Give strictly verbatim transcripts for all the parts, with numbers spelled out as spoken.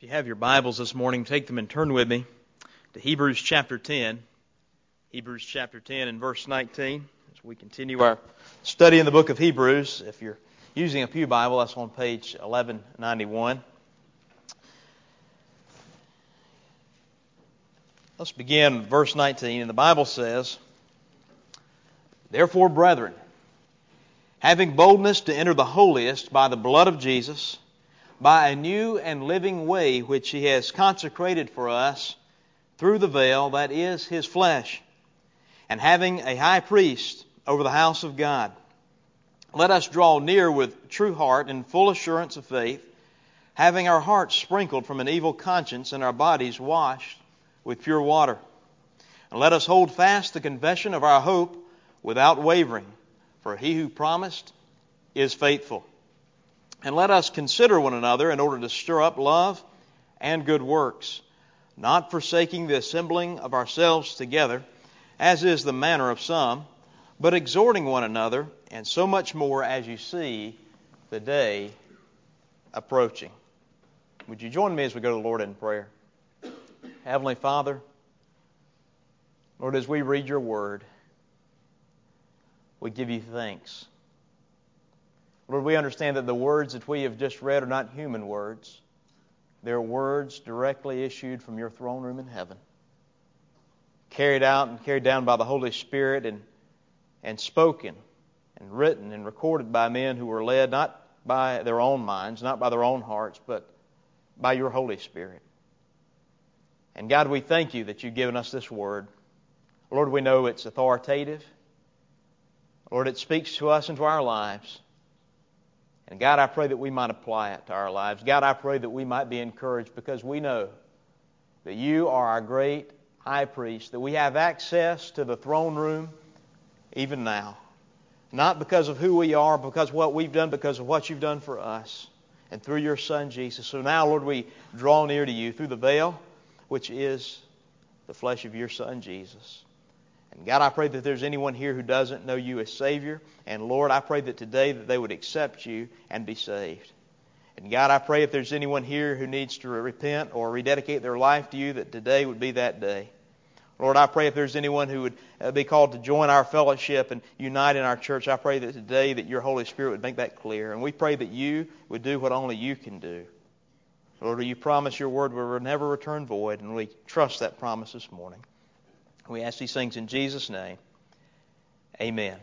If you have your Bibles this morning, take them and turn with me to Hebrews chapter ten. Hebrews chapter ten and verse nineteen. As we continue our study in the book of Hebrews, if you're using a pew Bible, that's on page eleven ninety-one. Let's begin with verse nineteen. And the Bible says, "Therefore, brethren, having boldness to enter the holiest by the blood of Jesus, by a new and living way which He has consecrated for us through the veil, that is, His flesh, and having a high priest over the house of God, let us draw near with true heart and full assurance of faith, having our hearts sprinkled from an evil conscience and our bodies washed with pure water. And let us hold fast the confession of our hope without wavering, for He who promised is faithful. And let us consider one another in order to stir up love and good works, not forsaking the assembling of ourselves together, as is the manner of some, but exhorting one another, and so much more as you see the day approaching." Would you join me as we go to the Lord in prayer? Heavenly Father, Lord, as we read Your Word, we give You thanks. Lord, we understand that the words that we have just read are not human words. They're words directly issued from Your throne room in heaven, carried out and carried down by the Holy Spirit and, and spoken and written and recorded by men who were led not by their own minds, not by their own hearts, but by Your Holy Spirit. And God, we thank You that You've given us this Word. Lord, we know it's authoritative. Lord, it speaks to us and to our lives. And God, I pray that we might apply it to our lives. God, I pray that we might be encouraged because we know that You are our great high priest, that we have access to the throne room even now. Not because of who we are, because of what we've done, because of what You've done for us and through Your Son, Jesus. So now, Lord, we draw near to You through the veil, which is the flesh of Your Son, Jesus. And God, I pray that there's anyone here who doesn't know You as Savior. And Lord, I pray that today that they would accept You and be saved. And God, I pray if there's anyone here who needs to repent or rededicate their life to You, that today would be that day. Lord, I pray if there's anyone who would be called to join our fellowship and unite in our church, I pray that today that Your Holy Spirit would make that clear. And we pray that You would do what only You can do. Lord, You promise Your word will never return void, and we trust that promise this morning. We ask these things in Jesus' name. Amen.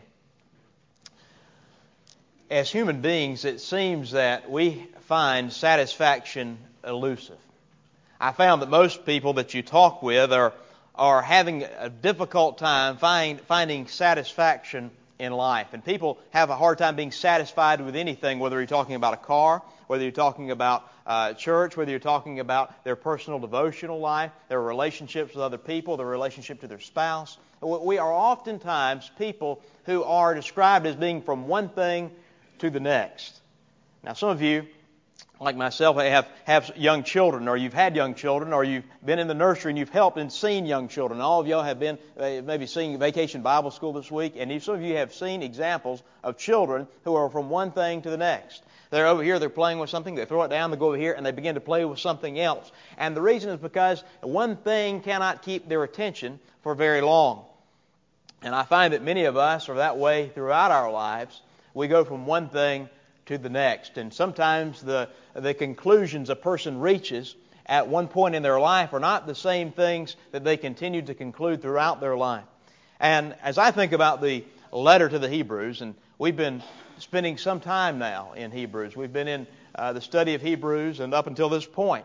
As human beings, it seems that we find satisfaction elusive. I found that most people that you talk with are, are having a difficult time find, finding satisfaction in life. And people have a hard time being satisfied with anything, whether you're talking about a car, whether you're talking about uh, church, whether you're talking about their personal devotional life, their relationships with other people, their relationship to their spouse. We are oftentimes people who are described as being from one thing to the next. Now, some of you, like myself, have, have young children, or you've had young children, or you've been in the nursery and you've helped and seen young children. All of y'all have been uh, maybe seeing Vacation Bible School this week, and some of you have seen examples of children who are from one thing to the next. They're over here, they're playing with something, they throw it down, they go over here, and they begin to play with something else. And the reason is because one thing cannot keep their attention for very long. And I find that many of us are that way throughout our lives. We go from one thing to the next. And sometimes the, the conclusions a person reaches at one point in their life are not the same things that they continue to conclude throughout their life. And as I think about the letter to the Hebrews, and we've been spending some time now in Hebrews. We've been in uh, the study of Hebrews and up until this point.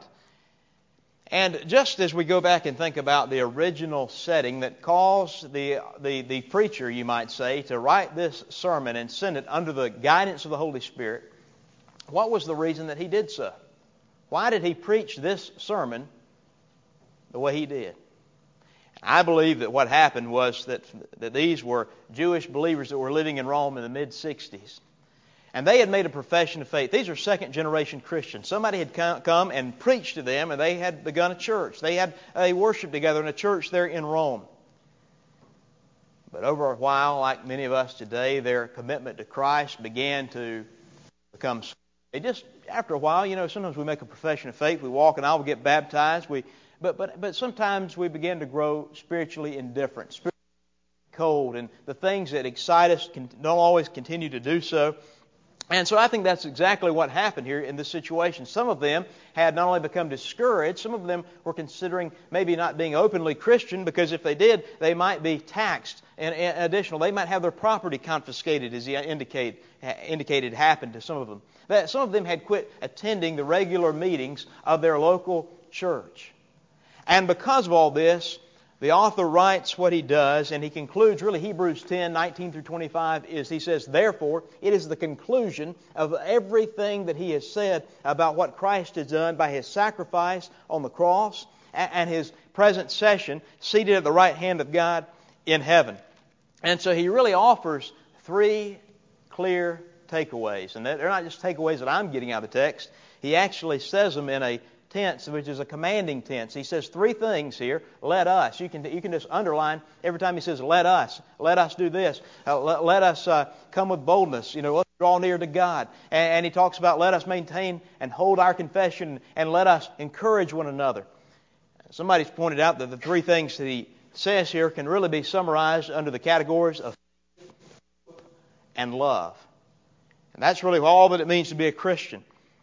And just as we go back and think about the original setting that caused the, the, the preacher, you might say, to write this sermon and send it under the guidance of the Holy Spirit, what was the reason that he did so? Why did he preach this sermon the way he did? I believe that what happened was that, that these were Jewish believers that were living in Rome in the mid-sixties. And they had made a profession of faith. These are second-generation Christians. Somebody had come and preached to them, and they had begun a church. They had a worship together in a church there in Rome. But over a while, like many of us today, their commitment to Christ began to become It just, after a while, you know, sometimes we make a profession of faith, we walk and I will get baptized, we, but, but, but sometimes we begin to grow spiritually indifferent, spiritually cold, and the things that excite us can, don't always continue to do so. And so I think that's exactly what happened here in this situation. Some of them had not only become discouraged, some of them were considering maybe not being openly Christian, because if they did, they might be taxed. And additional, they might have their property confiscated, as he indicate, indicated happened to some of them. That some of them had quit attending the regular meetings of their local church. And because of all this, the author writes what he does, and he concludes, really, Hebrews ten, nineteen through twenty-five, is he says, therefore, it is the conclusion of everything that he has said about what Christ has done by His sacrifice on the cross and His present session, seated at the right hand of God in heaven. And so he really offers three clear takeaways. And they're not just takeaways that I'm getting out of the text. He actually says them in a tense, which is a commanding tense. He says three things here. Let us. You can you can just underline every time he says, let us. Let us do this. Uh, let, let us uh, come with boldness. You know, let's draw near to God. And, and he talks about let us maintain and hold our confession, and let us encourage one another. Somebody's pointed out that the three things that he says here can really be summarized under the categories of faith and love. And that's really all that it means to be a Christian.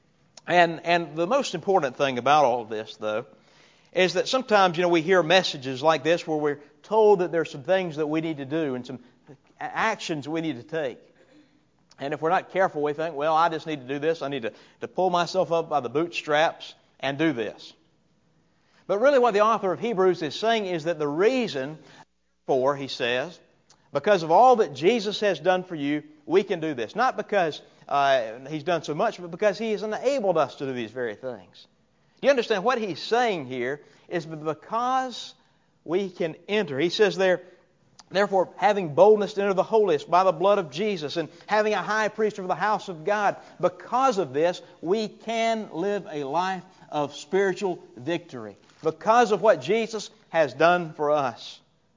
And and the most important thing about all of this, though, is that sometimes, you know, we hear messages like this where we're told that there's some things that we need to do and some actions we need to take. And if we're not careful, we think, well, I just need to do this. I need to, to pull myself up by the bootstraps and do this. But really what the author of Hebrews is saying is that the reason for, he says, because of all that Jesus has done for you, we can do this. Not because uh, He's done so much, but because He has enabled us to do these very things. Do you understand what he's saying here is because we can enter. He says there, therefore, having boldness to enter the holiest by the blood of Jesus, and having a high priest over the house of God, because of this, we can live a life of spiritual victory. Because of what Jesus has done for us.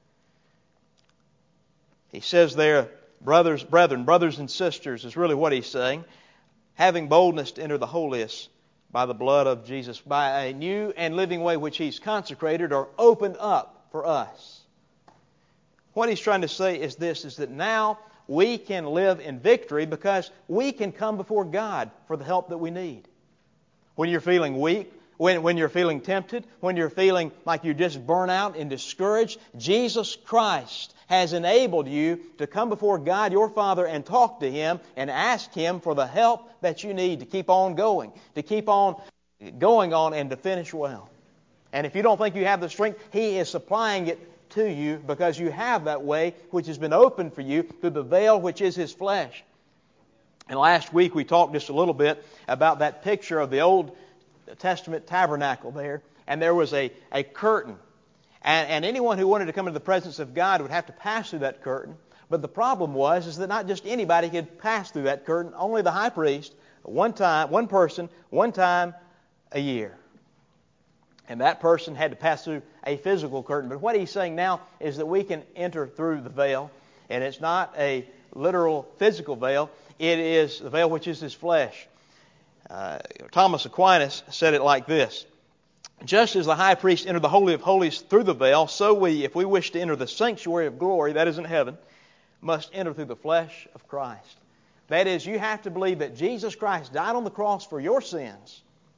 He says there, brothers, brethren, brothers and sisters, is really what he's saying. Having boldness to enter the holiest by the blood of Jesus, by a new and living way which He's consecrated or opened up for us. What he's trying to say is this, is that now we can live in victory because we can come before God for the help that we need. When you're feeling weak, when, when you're feeling tempted, when you're feeling like you're just burnt out and discouraged, Jesus Christ has enabled you to come before God, your Father, and talk to Him and ask Him for the help that you need to keep on going, to keep on going on and to finish well. And if you don't think you have the strength, He is supplying it to you because you have that way which has been opened for you through the veil which is His flesh. And last week we talked just a little bit about that picture of the Old Testament tabernacle there, and there was a, a curtain. And, and anyone who wanted to come into the presence of God would have to pass through that curtain. But the problem was is that not just anybody could pass through that curtain, only the high priest, one time, one person, one time a year. And that person had to pass through a physical curtain. But what he's saying now is that we can enter through the veil, and it's not a literal physical veil. It is the veil which is His flesh. Uh, Thomas Aquinas said it like this. Just as the high priest entered the Holy of Holies through the veil, so we, if we wish to enter the sanctuary of glory, that is in heaven, must enter through the flesh of Christ. That is, you have to believe that Jesus Christ died on the cross for your sins,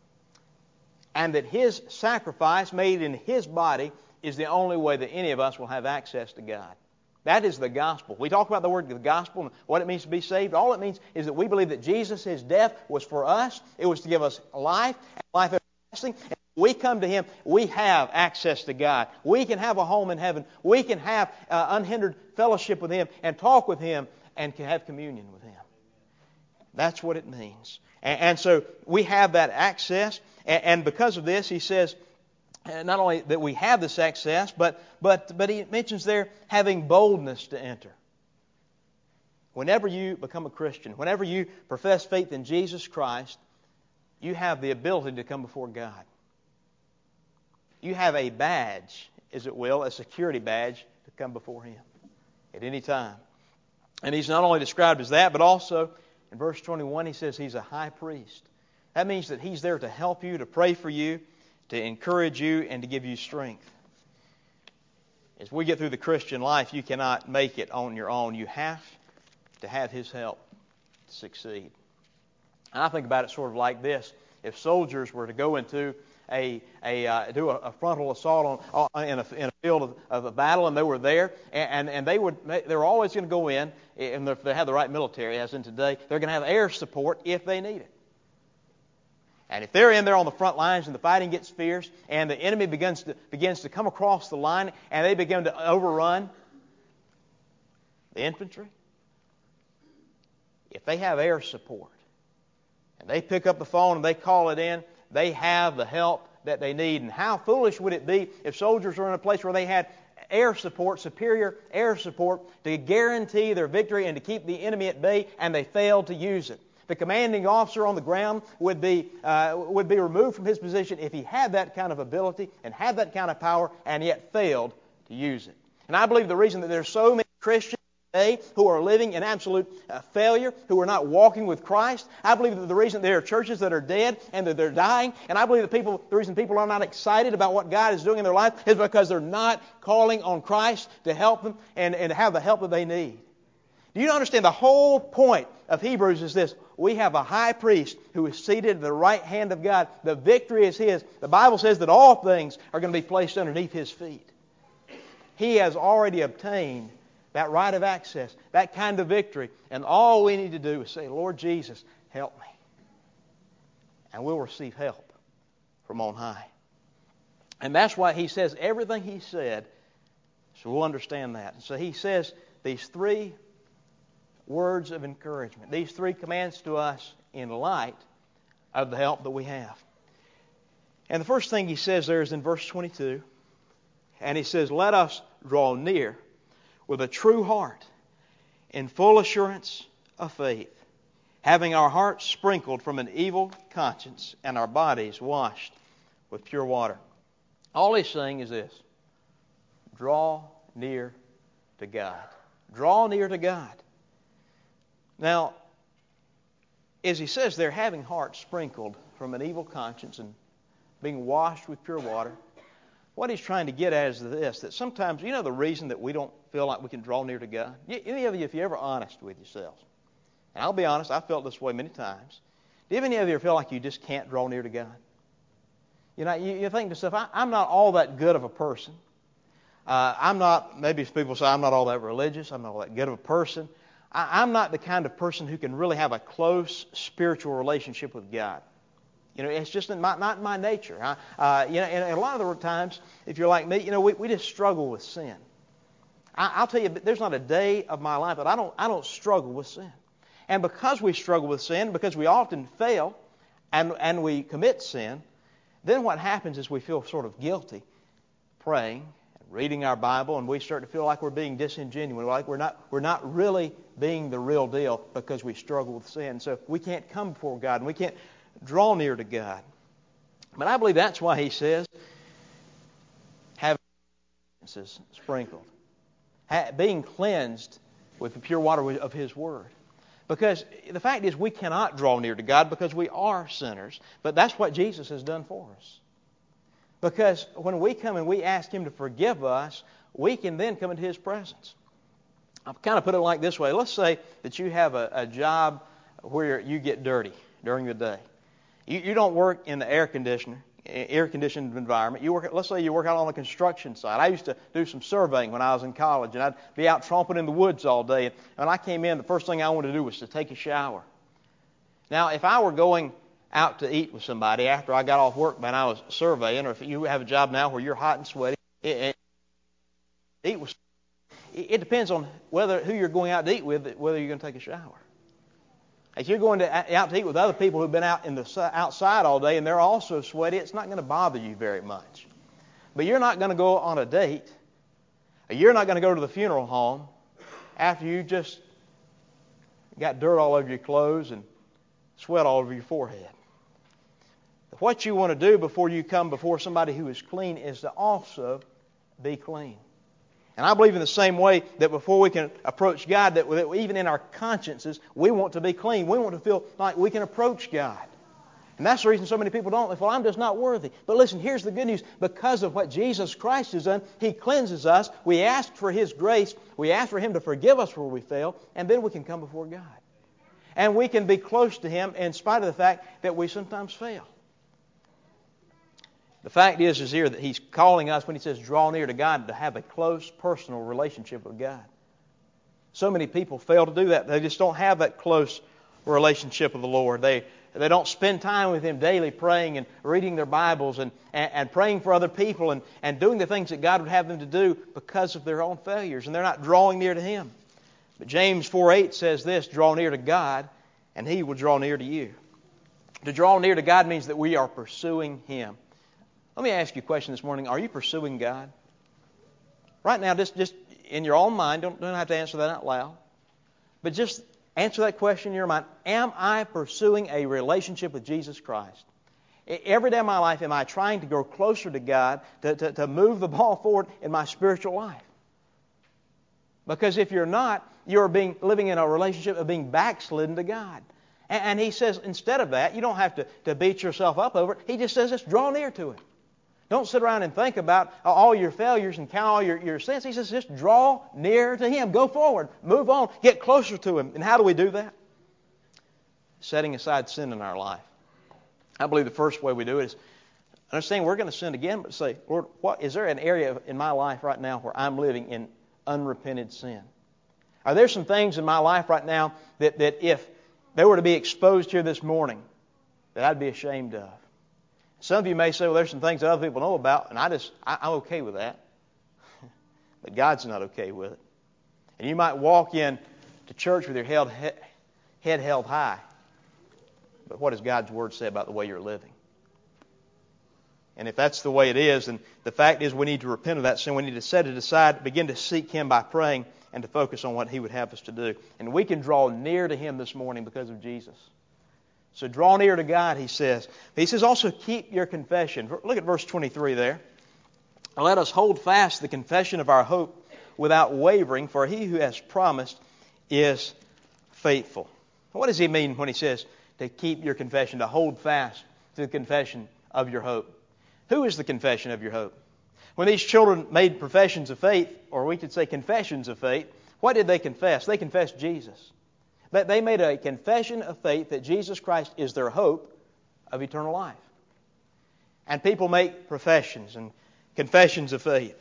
and that His sacrifice made in His body is the only way that any of us will have access to God. That is the gospel. We talk about the word the gospel and what it means to be saved. All it means is that we believe that Jesus, His death was for us. It was to give us life, and life everlasting. And we come to Him, we have access to God. We can have a home in heaven. We can have uh, unhindered fellowship with Him and talk with Him and can have communion with Him. That's what it means. And, and so we have that access. And, and because of this, he says, not only that we have this access, but, but, but he mentions there having boldness to enter. Whenever you become a Christian, whenever you profess faith in Jesus Christ, you have the ability to come before God. You have a badge, as it will, a security badge to come before Him at any time. And He's not only described as that, but also in verse twenty-one he says He's a high priest. That means that He's there to help you, to pray for you, to encourage you, and to give you strength. As we get through the Christian life, you cannot make it on your own. You have to have His help to succeed. And I think about it sort of like this. If soldiers were to go into a, a uh, do a, a frontal assault on, on in, a, in a field of, of a battle, and they were there, and, and, and they would they were always going to go in, and if they have the right military, as in today, they're going to have air support if they need it. And if they're in there on the front lines and the fighting gets fierce and the enemy begins to, begins to come across the line and they begin to overrun the infantry, if they have air support and they pick up the phone and they call it in, they have the help that they need. And how foolish would it be if soldiers were in a place where they had air support, superior air support, to guarantee their victory and to keep the enemy at bay, and they failed to use it? The commanding officer on the ground would be uh, would be removed from his position if he had that kind of ability and had that kind of power and yet failed to use it. And I believe the reason that there's so many Christians today who are living in absolute uh, failure, who are not walking with Christ, I believe that the reason there are churches that are dead and that they're dying, and I believe that people, the reason people are not excited about what God is doing in their life is because they're not calling on Christ to help them and, and have the help that they need. Do you understand the whole point of Hebrews is this? We have a high priest who is seated at the right hand of God. The victory is His. The Bible says that all things are going to be placed underneath His feet. He has already obtained that right of access, that kind of victory. And all we need to do is say, Lord Jesus, help me. And we'll receive help from on high. And that's why He says everything He said, so we'll understand that. And so He says these three words of encouragement, these three commands to us in light of the help that we have. And the first thing He says there is in verse twenty-two. And He says, let us draw near with a true heart in full assurance of faith, having our hearts sprinkled from an evil conscience and our bodies washed with pure water. All He's saying is this: draw near to God. Draw near to God. Now, as He says they're having hearts sprinkled from an evil conscience and being washed with pure water, what He's trying to get at is this, that sometimes, you know the reason that we don't feel like we can draw near to God? Any of you, if you're ever honest with yourselves, and I'll be honest, I've felt this way many times, do any of you feel like you just can't draw near to God? You know, you, you think to yourself, I, I'm not all that good of a person. Uh, I'm not, maybe people say I'm not all that religious, I'm not all that good of a person. I'm not the kind of person who can really have a close spiritual relationship with God. You know, it's just not, not my nature. I, uh, you know, and a lot of the times, if you're like me, you know, we, we just struggle with sin. I, I'll tell you, there's not a day of my life that I don't I don't struggle with sin. And because we struggle with sin, because we often fail, and and we commit sin, then what happens is we feel sort of guilty praying, reading our Bible, and we start to feel like we're being disingenuous, like we're not we're not really being the real deal because we struggle with sin. So we can't come before God, and we can't draw near to God. But I believe that's why He says, having consciences sprinkled, being cleansed with the pure water of His Word. Because the fact is, we cannot draw near to God because we are sinners. But that's what Jesus has done for us. Because when we come and we ask Him to forgive us, we can then come into His presence. I'll kind of put it like this way. Let's say that you have a, a job where you get dirty during the day. You, you don't work in the air conditioner, air conditioned environment. You work. Let's say you work out on the construction site. I used to do some surveying when I was in college, and I'd be out tromping in the woods all day. And when I came in, the first thing I wanted to do was to take a shower. Now, if I were going out to eat with somebody after I got off work when I was surveying, or if you have a job now where you're hot and sweaty, it, it, eat with, it depends on whether who you're going out to eat with, whether you're going to take a shower. If you're going to out to eat with other people who've been out in the outside all day and they're also sweaty, it's not going to bother you very much. But you're not going to go on a date, or you're not going to go to the funeral home after you just got dirt all over your clothes and sweat all over your forehead. What you want to do before you come before somebody who is clean is to also be clean. And I believe in the same way that before we can approach God, that even in our consciences, we want to be clean. We want to feel like we can approach God. And that's the reason so many people don't. They feel, I'm just not worthy. But listen, here's the good news. Because of what Jesus Christ has done, He cleanses us. We ask for His grace. We ask for Him to forgive us where we fail. And then we can come before God. And we can be close to Him in spite of the fact that we sometimes fail. The fact is, is here that He's calling us, when He says draw near to God, to have a close personal relationship with God. So many people fail to do that. They just don't have that close relationship with the Lord. They They don't spend time with Him daily praying and reading their Bibles and, and, and praying for other people and, and doing the things that God would have them to do because of their own failures. And they're not drawing near to Him. But James four eight says this, draw near to God and He will draw near to you. To draw near to God means that we are pursuing Him. Let me ask you a question this morning. Are you pursuing God? Right now, just, just in your own mind, don't, don't have to answer that out loud. But just answer that question in your mind. Am I pursuing a relationship with Jesus Christ? Every day of my life, am I trying to grow closer to God, to, to, to move the ball forward in my spiritual life? Because if you're not, you're being living in a relationship of being backslidden to God. And, and He says, instead of that, you don't have to, to beat yourself up over it. He just says, just draw near to Him. Don't sit around and think about all your failures and count all your, your sins. He says, just draw near to Him. Go forward. Move on. Get closer to Him. And how do we do that? Setting aside sin in our life. I believe the first way we do it is understand we're going to sin again, but say, Lord, what is there an area in my life right now where I'm living in unrepented sin? Are there some things in my life right now that, that if they were to be exposed here this morning, that I'd be ashamed of? Some of you may say, well, there's some things that other people know about, and I just, I, I'm okay with that. But God's not okay with it. And you might walk in to church with your head, head held high. But what does God's Word say about the way you're living? And if that's the way it is, then the fact is we need to repent of that sin. We need to set it aside, begin to seek Him by praying, and to focus on what He would have us to do. And we can draw near to Him this morning because of Jesus. So draw near to God, He says. He says also keep your confession. Look at verse twenty-three there. Let us hold fast the confession of our hope without wavering, for He who has promised is faithful. What does He mean when He says to keep your confession, to hold fast to the confession of your hope? Who is the confession of your hope? When these children made professions of faith, or we could say confessions of faith, what did they confess? They confessed Jesus. They made a confession of faith that Jesus Christ is their hope of eternal life. And people make professions and confessions of faith.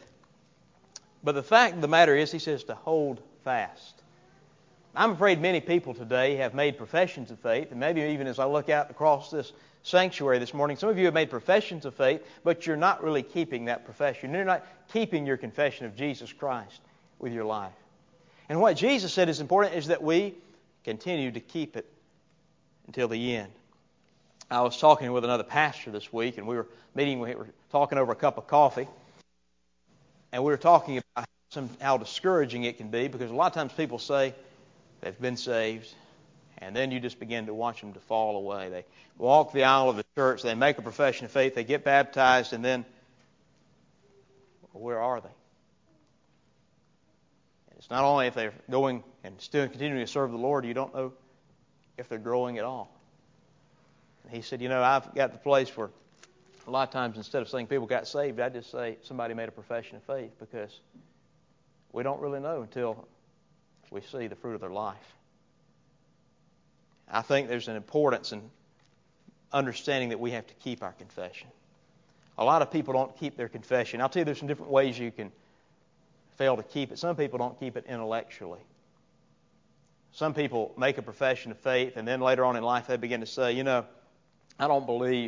But the fact of the matter is, He says to hold fast. I'm afraid many people today have made professions of faith, and maybe even as I look out across this sanctuary this morning, some of you have made professions of faith, but you're not really keeping that profession. You're not keeping your confession of Jesus Christ with your life. And what Jesus said is important is that we continue to keep it until the end. I was talking with another pastor this week, and we were meeting, we were talking over a cup of coffee, and we were talking about some, how discouraging it can be, because a lot of times people say they've been saved, and then you just begin to watch them to fall away. They walk the aisle of the church, they make a profession of faith, they get baptized, and then, well, where are they? It's not only if they're going and still continuing to serve the Lord, you don't know if they're growing at all. And he said, you know, I've got the place where a lot of times instead of saying people got saved, I just say somebody made a profession of faith, because we don't really know until we see the fruit of their life. I think there's an importance in understanding that we have to keep our confession. A lot of people don't keep their confession. I'll tell you, there's some different ways you can fail to keep it. Some people don't keep it intellectually. Some people make a profession of faith, and then later on in life they begin to say, you know, I don't believe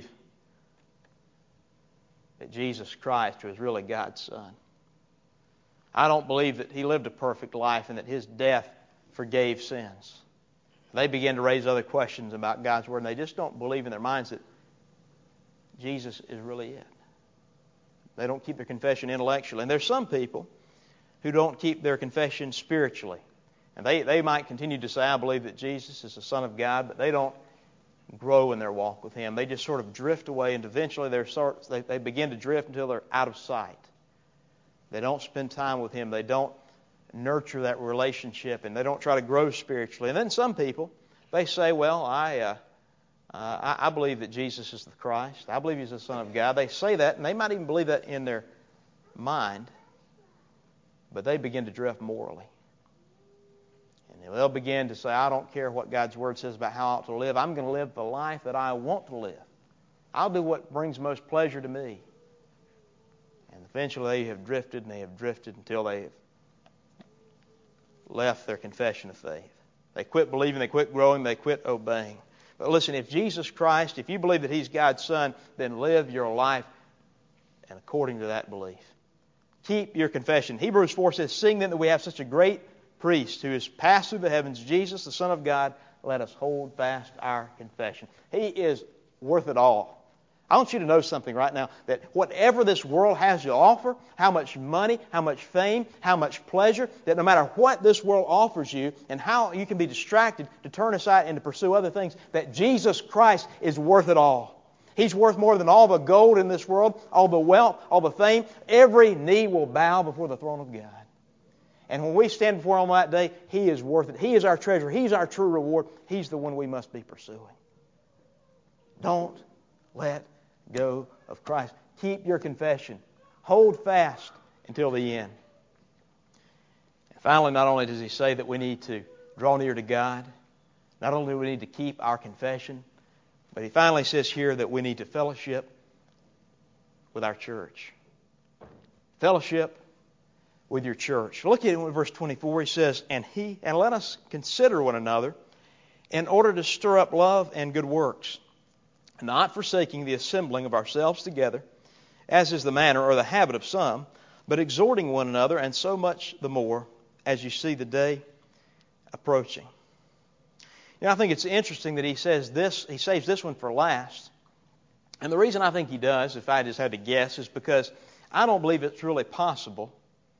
that Jesus Christ was really God's Son. I don't believe that He lived a perfect life and that His death forgave sins. They begin to raise other questions about God's Word, and they just don't believe in their minds that Jesus is really it. They don't keep their confession intellectually. And there's some people who don't keep their confession spiritually. And they, they might continue to say, I believe that Jesus is the Son of God, but they don't grow in their walk with Him. They just sort of drift away, and eventually they're sort, they, they begin to drift until they're out of sight. They don't spend time with Him. They don't nurture that relationship, and they don't try to grow spiritually. And then some people, they say, well, I uh, Uh, I, I believe that Jesus is the Christ. I believe He's the Son of God. They say that, and they might even believe that in their mind, but they begin to drift morally. And they'll begin to say, I don't care what God's Word says about how I ought to live. I'm going to live the life that I want to live. I'll do what brings most pleasure to me. And eventually they have drifted and they have drifted until they have left their confession of faith. They quit believing, they quit growing, they quit obeying. But listen, if Jesus Christ, if you believe that He's God's Son, then live your life and according to that belief. Keep your confession. Hebrews four says, seeing then that we have such a great priest who has passed through the heavens, Jesus, the Son of God, let us hold fast our confession. He is worth it all. I want you to know something right now, that whatever this world has to offer, how much money, how much fame, how much pleasure, that no matter what this world offers you and how you can be distracted to turn aside and to pursue other things, that Jesus Christ is worth it all. He's worth more than all the gold in this world, all the wealth, all the fame. Every knee will bow before the throne of God. And when we stand before Him on that day, He is worth it. He is our treasure. He's our true reward. He's the one we must be pursuing. Don't let go of Christ. Keep your confession. Hold fast until the end. And finally, not only does He say that we need to draw near to God, not only do we need to keep our confession, but He finally says here that we need to fellowship with our church. Fellowship with your church. Look at it in verse twenty-four. He says, And he and let us consider one another in order to stir up love and good works, not forsaking the assembling of ourselves together, as is the manner or the habit of some, but exhorting one another, and so much the more as you see the day approaching. You know, I think it's interesting that he says this, he saves this one for last. And the reason I think he does, if I just had to guess, is because I don't believe it's really possible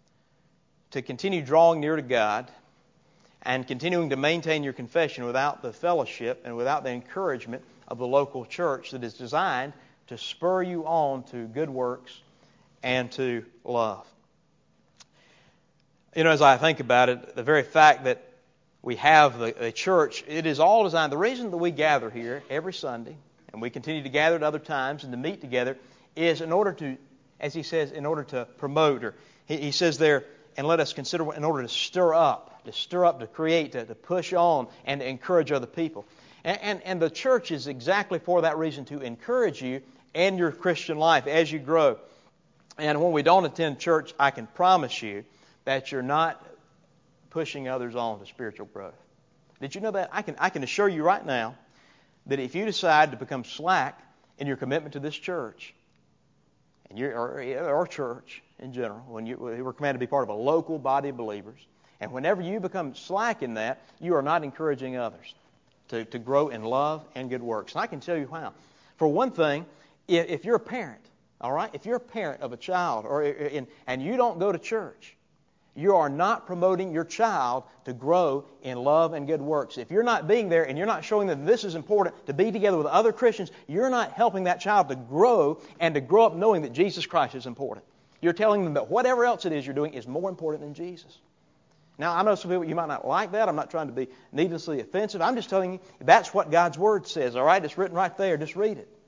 to continue drawing near to God and continuing to maintain your confession without the fellowship and without the encouragement of the local church that is designed to spur you on to good works and to love. You know, as I think about it, the very fact that we have the, the church, it is all designed. The reason that we gather here every Sunday, and we continue to gather at other times and to meet together, is in order to, as he says, in order to promote, or he, he says there, and let us consider in order to stir up, to stir up, to create, to, to push on, and to encourage other people. And, and, and the church is exactly for that reason, to encourage you and your Christian life as you grow. And when we don't attend church, I can promise you that you're not pushing others on to spiritual growth. Did you know that? I can, I can assure you right now that if you decide to become slack in your commitment to this church, and your or, or church in general, when you we're commanded to be part of a local body of believers, and whenever you become slack in that, you are not encouraging others to, to grow in love and good works. And I can tell you how. For one thing, if, if you're a parent, all right, if you're a parent of a child, or in, and you don't go to church, you are not promoting your child to grow in love and good works. If you're not being there and you're not showing them this is important to be together with other Christians, you're not helping that child to grow and to grow up knowing that Jesus Christ is important. You're telling them that whatever else it is you're doing is more important than Jesus. Now, I know some people, you might not like that. I'm not trying to be needlessly offensive. I'm just telling you that's what God's Word says, all right? It's written right there. Just read it.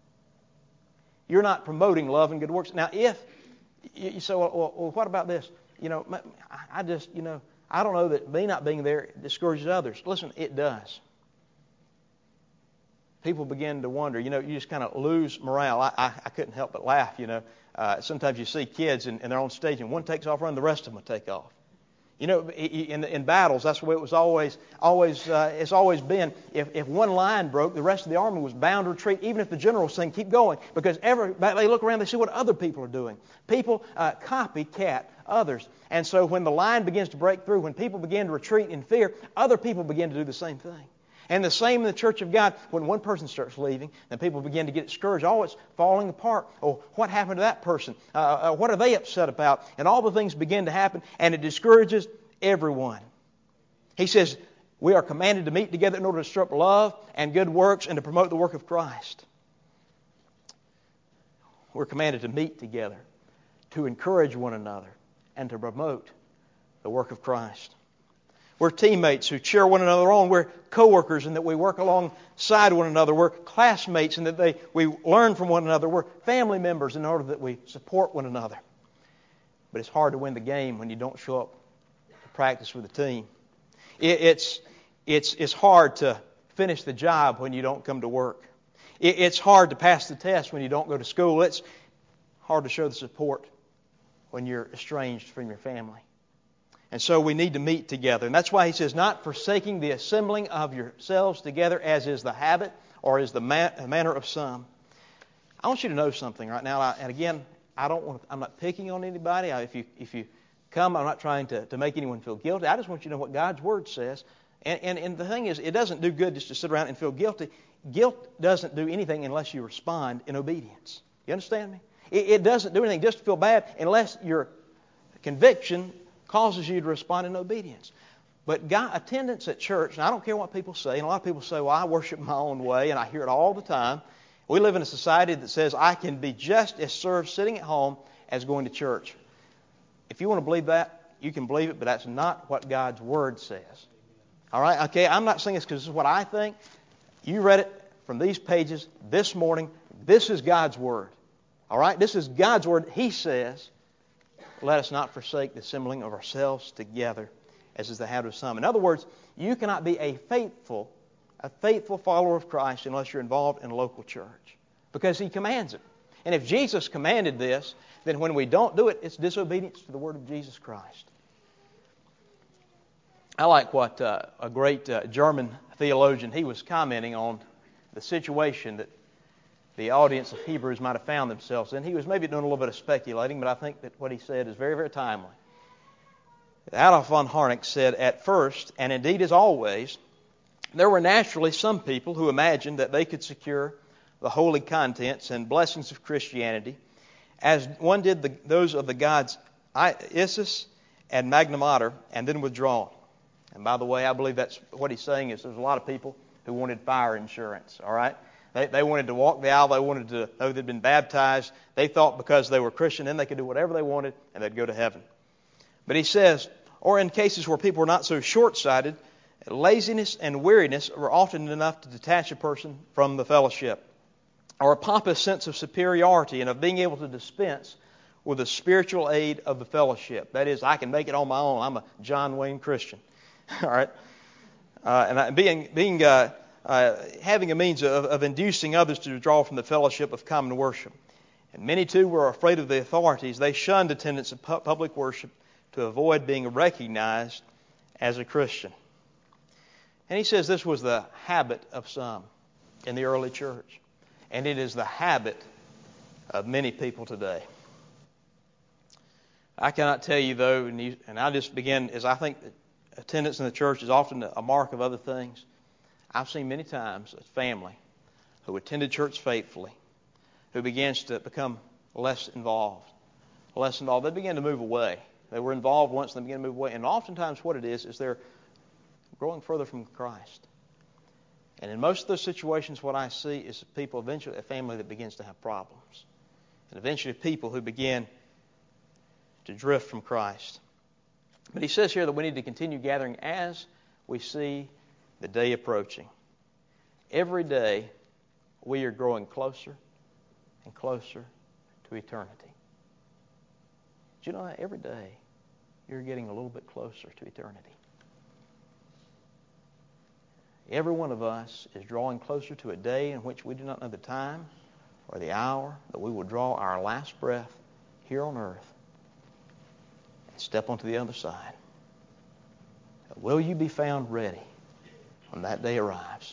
You're not promoting love and good works. Now, if you say, well, well, well what about this? You know, I just, you know, I don't know that me not being there discourages others. Listen, it does. People begin to wonder, you know, you just kind of lose morale. I, I, I couldn't help but laugh, you know. Uh, sometimes you see kids and, and they're on stage and one takes off running, the rest of them will take off. You know, in, in battles, that's the way it was always, always, uh, it's always been. If, if one line broke, the rest of the army was bound to retreat, even if the general was saying, keep going. Because every, they look around, they see what other people are doing. People uh, copycat others. And so when the line begins to break through, when people begin to retreat in fear, other people begin to do the same thing. And the same in the church of God. When one person starts leaving, then people begin to get discouraged. Oh, it's falling apart. Oh, what happened to that person? Uh, uh, what are they upset about? And all the things begin to happen, and it discourages everyone. He says, we are commanded to meet together in order to stir up love and good works and to promote the work of Christ. We're commanded to meet together, to encourage one another, and to promote the work of Christ. We're teammates who cheer one another on. We're co-workers and that we work alongside one another. We're classmates and that they, we learn from one another. We're family members in order that we support one another. But it's hard to win the game when you don't show up to practice with the team. It, it's, it's, it's hard to finish the job when you don't come to work. It, it's hard to pass the test when you don't go to school. It's hard to show the support when you're estranged from your family. And so we need to meet together. And that's why he says, not forsaking the assembling of yourselves together, as is the habit or is the manner of some. I want you to know something right now. And again, I don't want to, I'm not picking on anybody. If you if you come, I'm not trying to, to make anyone feel guilty. I just want you to know what God's Word says. And, and, and the thing is, it doesn't do good just to sit around and feel guilty. Guilt doesn't do anything unless you respond in obedience. You understand me? It, it doesn't do anything just to feel bad unless your conviction causes you to respond in obedience. But God, attendance at church, and I don't care what people say, and a lot of people say, well, I worship my own way, and I hear it all the time. We live in a society that says I can be just as served sitting at home as going to church. If you want to believe that, you can believe it, but that's not what God's Word says. All right? Okay, I'm not saying this because this is what I think. You read it from these pages this morning. This is God's Word. All right? This is God's Word. He says, let us not forsake the assembling of ourselves together, as is the habit of some. In other words, you cannot be a faithful, a faithful follower of Christ unless you're involved in a local church, because He commands it. And if Jesus commanded this, then when we don't do it, it's disobedience to the Word of Jesus Christ. I like what uh, a great uh, German theologian, he was commenting on the situation that the audience of Hebrews might have found themselves in. He was maybe doing a little bit of speculating, but I think that what he said is very, very timely. Adolf von Harnack said, at first, and indeed as always, there were naturally some people who imagined that they could secure the holy contents and blessings of Christianity as one did the, those of the gods Isis and Magna Mater, and then withdraw. And by the way, I believe that's what he's saying is there's a lot of people who wanted fire insurance, all right? They, they wanted to walk the aisle. They wanted to know they'd been baptized. They thought because they were Christian, then they could do whatever they wanted and they'd go to heaven. But he says, or in cases where people were not so short-sighted, laziness and weariness were often enough to detach a person from the fellowship, or a pompous sense of superiority and of being able to dispense with the spiritual aid of the fellowship. That is, I can make it on my own. I'm a John Wayne Christian. All right? Uh, and I, being... being uh, Uh, having a means of, of inducing others to withdraw from the fellowship of common worship. And many, too, were afraid of the authorities. They shunned attendance of pu- public worship to avoid being recognized as a Christian. And he says this was the habit of some in the early church. And it is the habit of many people today. I cannot tell you, though, and, you, and I just begin, as I think that attendance in the church is often a mark of other things. I've seen many times a family who attended church faithfully, who begins to become less involved, less involved. They begin to move away. They were involved once, and they begin to move away. And oftentimes what it is, is they're growing further from Christ. And in most of those situations, what I see is people eventually, a family that begins to have problems. And eventually people who begin to drift from Christ. But he says here that we need to continue gathering as we see the day approaching. Every day, we are growing closer and closer to eternity. Do you know that? Every day, you're getting a little bit closer to eternity. Every one of us is drawing closer to a day in which we do not know the time or the hour that we will draw our last breath here on earth and step onto the other side. Will you be found ready when that day arrives?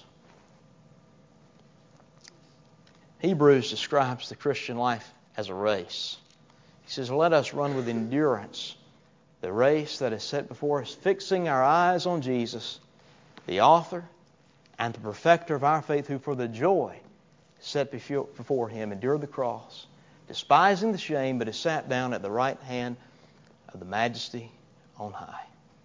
Hebrews describes the Christian life as a race. He says, let us run with endurance the race that is set before us, fixing our eyes on Jesus, the author and the perfecter of our faith, who for the joy set before Him endured the cross, despising the shame, but is sat down at the right hand of the Majesty on high.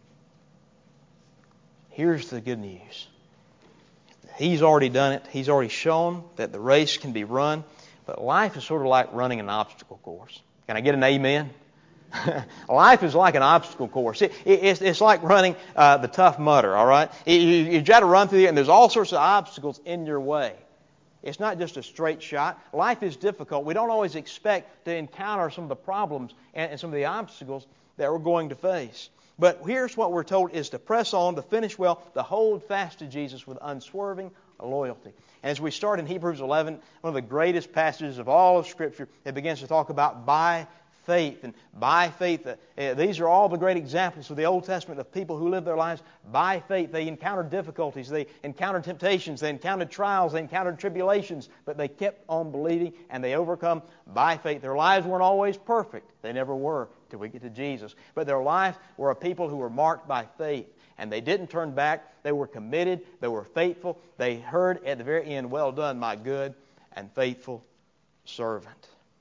Here's the good news. He's already done it. He's already shown that the race can be run. But life is sort of like running an obstacle course. Can I get an amen? Life is like an obstacle course. It, it, it's, it's like running uh, the Tough Mudder, all right? You, you, you try to run through it, and there's all sorts of obstacles in your way. It's not just a straight shot. Life is difficult. We don't always expect to encounter some of the problems and, and some of the obstacles that we're going to face. But here's what we're told is to press on, to finish well, to hold fast to Jesus with unswerving loyalty. And as we start in Hebrews eleven, one of the greatest passages of all of Scripture, it begins to talk about by faith. And by faith, uh, these are all the great examples of the Old Testament of people who live their lives by faith. They encountered difficulties, they encountered temptations, they encountered trials, they encountered tribulations, but they kept on believing and they overcome by faith. Their lives weren't always perfect. They never were till we get to Jesus. But their lives were a people who were marked by faith. And they didn't turn back. They were committed. They were faithful. They heard at the very end, "Well done, my good and faithful servant."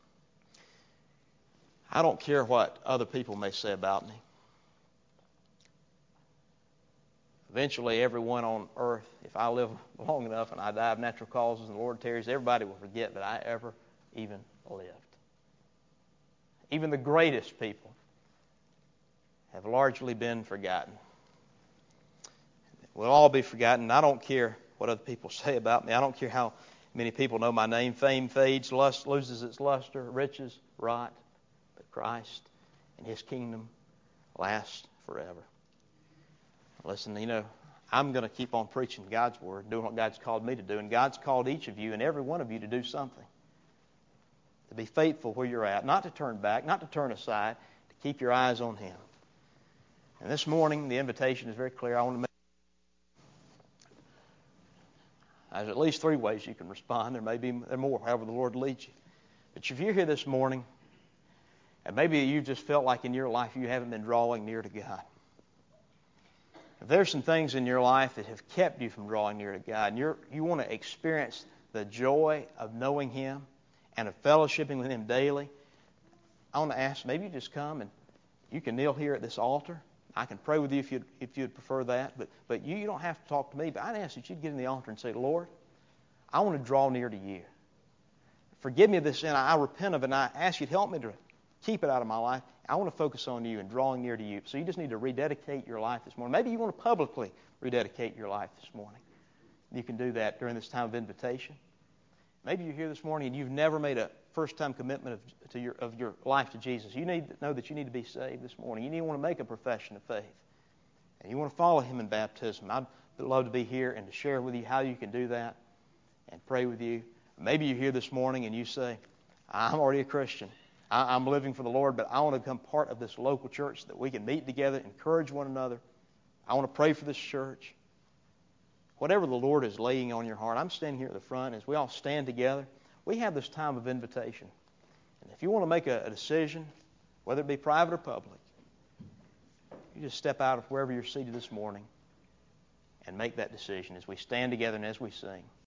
I don't care what other people may say about me. Eventually, everyone on earth, if I live long enough and I die of natural causes and the Lord tarries, everybody will forget that I ever even lived. Even the greatest people have largely been forgotten. We'll all be forgotten. I don't care what other people say about me. I don't care how many people know my name. Fame fades, lust loses its luster, riches rot. But Christ and His kingdom lasts forever. Listen, you know, I'm going to keep on preaching God's Word, doing what God's called me to do. And God's called each of you and every one of you to do something. To be faithful where you're at. Not to turn back, not to turn aside. To keep your eyes on Him. And this morning, the invitation is very clear. I want to make There's at least three ways you can respond. There may be there more, however the Lord leads you. But if you're here this morning, and maybe you just felt like in your life you haven't been drawing near to God. If there's some things in your life that have kept you from drawing near to God, and you're, you want to experience the joy of knowing Him and of fellowshipping with Him daily, I want to ask, maybe you just come and you can kneel here at this altar. I can pray with you if you'd, if you'd prefer that. But, but you, you don't have to talk to me. But I'd ask that you'd get in the altar and say, "Lord, I want to draw near to You. Forgive me of this sin. I, I repent of it, and I ask You to help me to keep it out of my life. I want to focus on You and drawing near to You." So you just need to rededicate your life this morning. Maybe you want to publicly rededicate your life this morning. You can do that during this time of invitation. Maybe you're here this morning and you've never made a first-time commitment of, to your, of your life to Jesus. You need to know that you need to be saved this morning. You need to want to make a profession of faith. And you want to follow Him in baptism. I'd love to be here and to share with you how you can do that and pray with you. Maybe you're here this morning and you say, "I'm already a Christian. I, I'm living for the Lord, but I want to become part of this local church that we can meet together, encourage one another. I want to pray for this church." Whatever the Lord is laying on your heart, I'm standing here at the front. As we all stand together, we have this time of invitation. And if you want to make a, a decision, whether it be private or public, you just step out of wherever you're seated this morning and make that decision as we stand together and as we sing.